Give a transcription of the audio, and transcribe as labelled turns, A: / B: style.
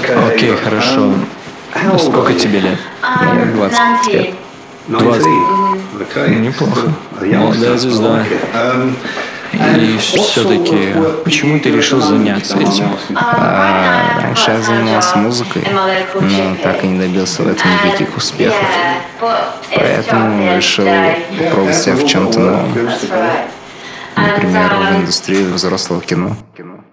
A: Окей, хорошо. Сколько тебе лет?
B: Мне 20 лет.
A: 20. Неплохо. Молодая звезда. И все-таки, почему ты решил заняться этим?
B: Раньше я занимался музыкой, но так и не добился в этом никаких успехов. Поэтому решил попробовать себя в чем-то новом. Например, в индустрии взрослого кино.